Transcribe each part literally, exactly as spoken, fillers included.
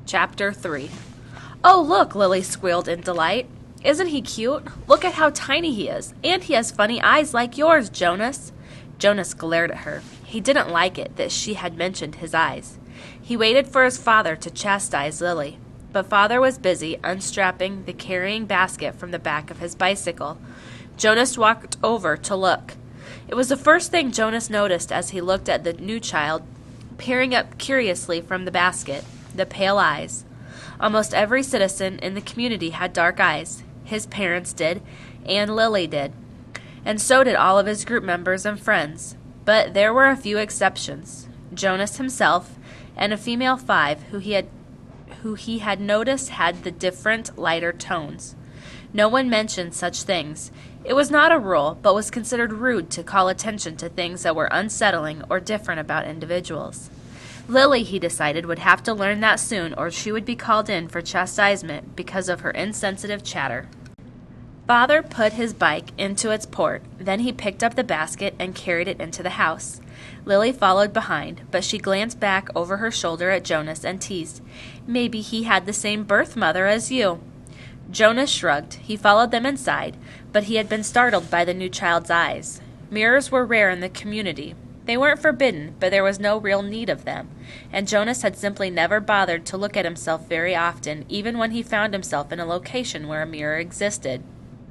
Chapter three. "Oh, look," Lily squealed in delight. "Isn't he cute? Look at how tiny he is. And he has funny eyes like yours, Jonas." Jonas glared at her. He didn't like it that she had mentioned his eyes. He waited for his father to chastise Lily. But father was busy unstrapping the carrying basket from the back of his bicycle. Jonas walked over to look. It was the first thing Jonas noticed as he looked at the new child peering up curiously from the basket. The pale eyes. Almost every citizen in the community had dark eyes. His parents did, and Lily did. And so did all of his group members and friends. But there were a few exceptions. Jonas himself, and a female five who he had who he had noticed had the different, lighter tones. No one mentioned such things. It was not a rule, but was considered rude to call attention to things that were unsettling or different about individuals. Lily, he decided, would have to learn that soon, or she would be called in for chastisement because of her insensitive chatter. Father put his bike into its port. Then he picked up the basket and carried it into the house. Lily followed behind, but she glanced back over her shoulder at Jonas and teased, "Maybe he had the same birth mother as you." Jonas shrugged. He followed them inside, but he had been startled by the new child's eyes. Mirrors were rare in the community. They weren't forbidden, but there was no real need of them, and Jonas had simply never bothered to look at himself very often, even when he found himself in a location where a mirror existed.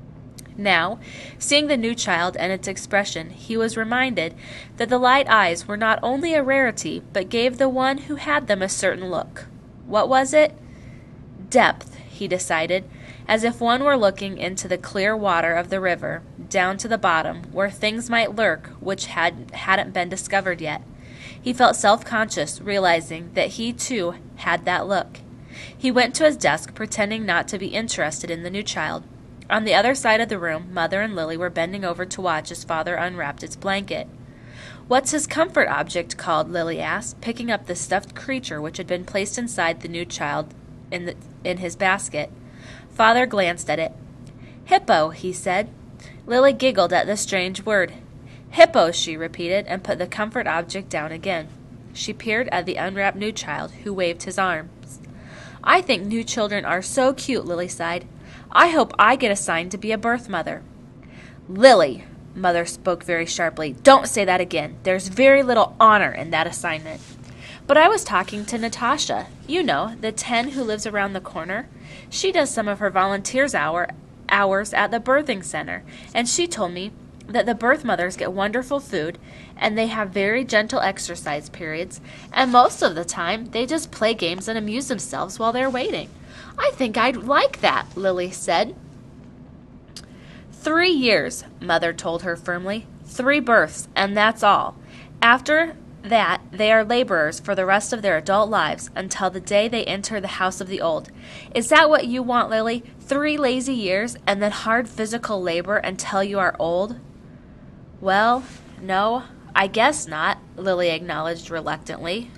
Now, seeing the new child and its expression, he was reminded that the light eyes were not only a rarity, but gave the one who had them a certain look. What was it? Depth, he decided, as if one were looking into the clear water of the river, down to the bottom, where things might lurk which had, hadn't been discovered yet. He felt self-conscious, realizing that he, too, had that look. He went to his desk, pretending not to be interested in the new child. On the other side of the room, Mother and Lily were bending over to watch as Father unwrapped its blanket. "What's his comfort object called?" Lily asked, picking up the stuffed creature which had been placed inside the new child in, the, in his basket. Father glanced at it. "Hippo," he said. Lily giggled at the strange word. "Hippo," she repeated, and put the comfort object down again. She peered at the unwrapped new child, who waved his arms. "I think new children are so cute," Lily sighed. "I hope I get assigned to be a birth mother." "Lily," Mother spoke very sharply, "don't say that again. There's very little honor in that assignment." "But I was talking to Natasha, you know, the ten who lives around the corner. She does some of her volunteers hour, hours at the birthing center, and she told me that the birth mothers get wonderful food, and they have very gentle exercise periods, and most of the time they just play games and amuse themselves while they're waiting. I think I'd like that," Lily said. Three years, Mother told her firmly. Three births, and that's all. After that, they are laborers for the rest of their adult lives until the day they enter the house of the old. Is that what you want, Lily? Three lazy years and then hard physical labor until you are old? "Well, no, I guess not," Lily acknowledged reluctantly.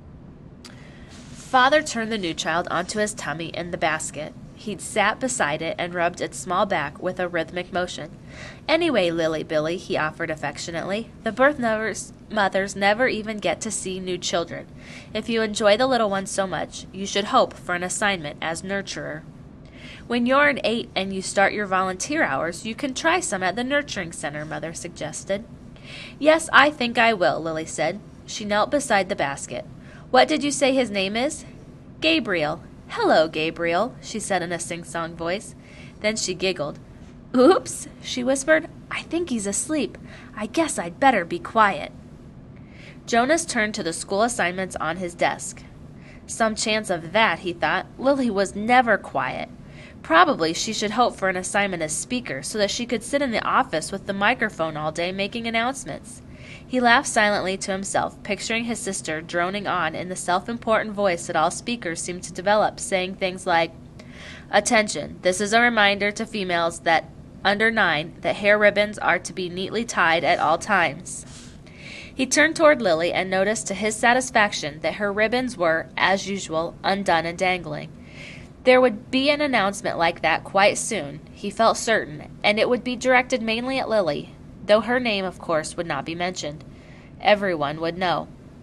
Father turned the new child onto his tummy in the basket. He'd sat beside it and rubbed its small back with a rhythmic motion. "Anyway, Lily Billy," he offered affectionately, "the birth mothers, mothers never even get to see new children. If you enjoy the little ones so much, you should hope for an assignment as nurturer. When you're an eight and you start your volunteer hours, you can try some at the nurturing center," Mother suggested. "Yes, I think I will," Lily said. She knelt beside the basket. "What did you say his name is?" "Gabriel." "Hello, Gabriel," she said in a sing-song voice. Then she giggled. "Oops," she whispered. "I think he's asleep. I guess I'd better be quiet." Jonas turned to the school assignments on his desk. Some chance of that, he thought. Lily was never quiet. Probably she should hope for an assignment as speaker so that she could sit in the office with the microphone all day making announcements. He laughed silently to himself, picturing his sister droning on in the self-important voice that all speakers seem to develop, saying things like, "Attention, this is a reminder to females that under nine that hair ribbons are to be neatly tied at all times." He turned toward Lily and noticed to his satisfaction that her ribbons were, as usual, undone and dangling. There would be an announcement like that quite soon, he felt certain, and it would be directed mainly at Lily, though her name, of course, would not be mentioned. Everyone would know.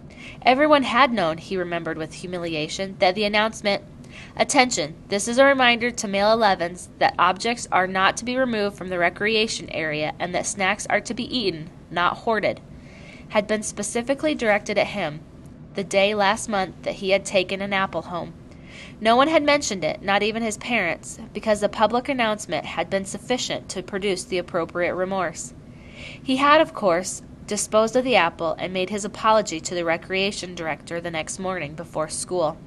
Everyone had known, he remembered with humiliation, that the announcement, "Attention, this is a reminder to male elevens that objects are not to be removed from the recreation area and that snacks are to be eaten, not hoarded," had been specifically directed at him the day last month that he had taken an apple home. No one had mentioned it, not even his parents, because the public announcement had been sufficient to produce the appropriate remorse. He had, of course, disposed of the apple and made his apology to the recreation director the next morning before school.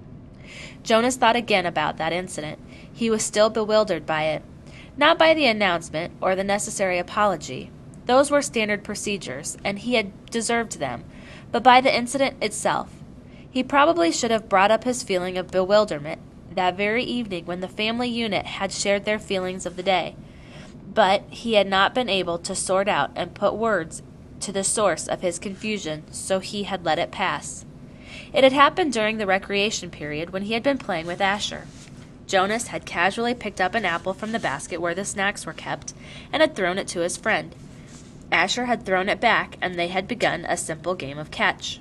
Jonas thought again about that incident. He was still bewildered by it. Not by the announcement or the necessary apology. Those were standard procedures, and he had deserved them, but by the incident itself. He probably should have brought up his feeling of bewilderment that very evening when the family unit had shared their feelings of the day, but he had not been able to sort out and put words to the source of his confusion, so he had let it pass. It had happened during the recreation period when he had been playing with Asher. Jonas had casually picked up an apple from the basket where the snacks were kept and had thrown it to his friend. Asher had thrown it back, and they had begun a simple game of catch.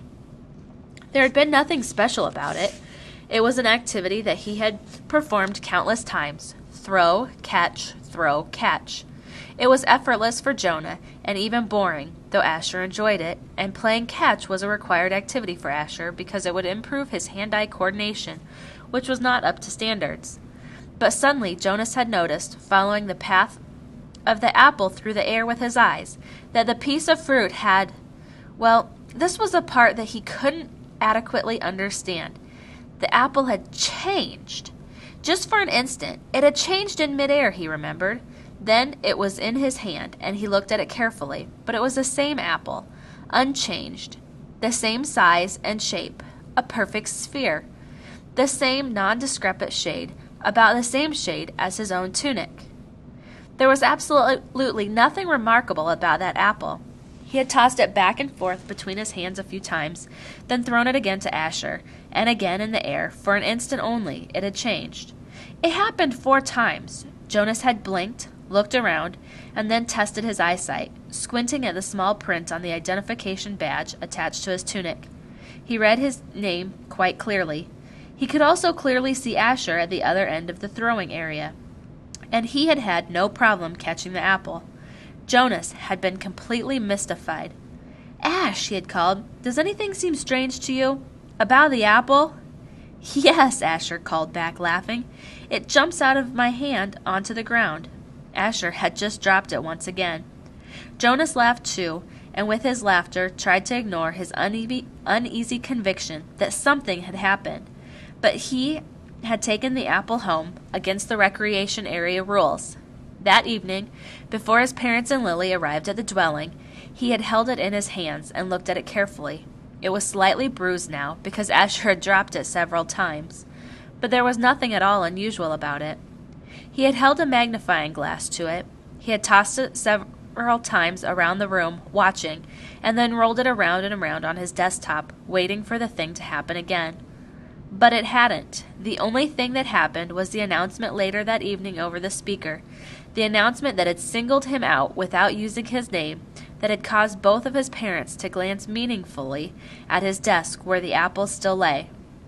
There had been nothing special about it. It was an activity that he had performed countless times. Throw, catch, throw, catch. It was effortless for Jonah, and even boring, though Asher enjoyed it, and playing catch was a required activity for Asher because it would improve his hand-eye coordination, which was not up to standards. But suddenly Jonas had noticed, following the path of the apple through the air with his eyes, that the piece of fruit had, well, this was a part that he couldn't adequately understand. The apple had changed. Just for an instant, it had changed in midair, he remembered. Then it was in his hand, and he looked at it carefully, but it was the same apple, unchanged, the same size and shape, a perfect sphere, the same nondescript shade, about the same shade as his own tunic. There was absolutely nothing remarkable about that apple. He had tossed it back and forth between his hands a few times, then thrown it again to Asher, and again in the air. For an instant only, it had changed. It happened four times. Jonas had blinked, looked around, and then tested his eyesight, squinting at the small print on the identification badge attached to his tunic. He read his name quite clearly. He could also clearly see Asher at the other end of the throwing area, and he had had no problem catching the apple. Jonas had been completely mystified. "Ash," he had called, "does anything seem strange to you? About the apple?" "Yes," Asher called back, laughing. "It jumps out of my hand onto the ground." Asher had just dropped it once again. Jonas laughed too, and with his laughter tried to ignore his uneasy, uneasy conviction that something had happened. But he had taken the apple home against the recreation area rules. That evening, before his parents and Lily arrived at the dwelling, he had held it in his hands and looked at it carefully. It was slightly bruised now, because Asher had dropped it several times, but there was nothing at all unusual about it. He had held a magnifying glass to it. He had tossed it several times around the room, watching, and then rolled it around and around on his desktop, waiting for the thing to happen again. But it hadn't. The only thing that happened was the announcement later that evening over the speaker, the announcement that had singled him out without using his name, that had caused both of his parents to glance meaningfully at his desk where the apple still lay.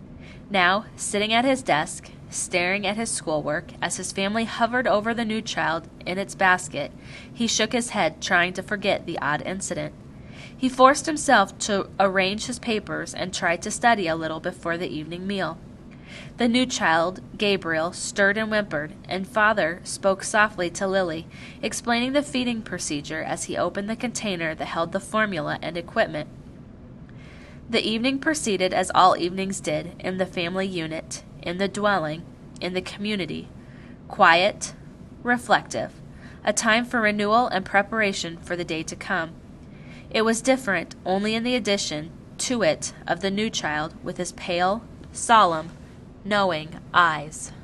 Now, sitting at his desk, staring at his schoolwork, as his family hovered over the new child in its basket, he shook his head, trying to forget the odd incident. He forced himself to arrange his papers and tried to study a little before the evening meal. The new child, Gabriel, stirred and whimpered, and Father spoke softly to Lily, explaining the feeding procedure as he opened the container that held the formula and equipment. The evening proceeded as all evenings did, in the family unit, in the dwelling, in the community. Quiet, reflective, a time for renewal and preparation for the day to come. It was different only in the addition to it of the new child with his pale, solemn, knowing eyes.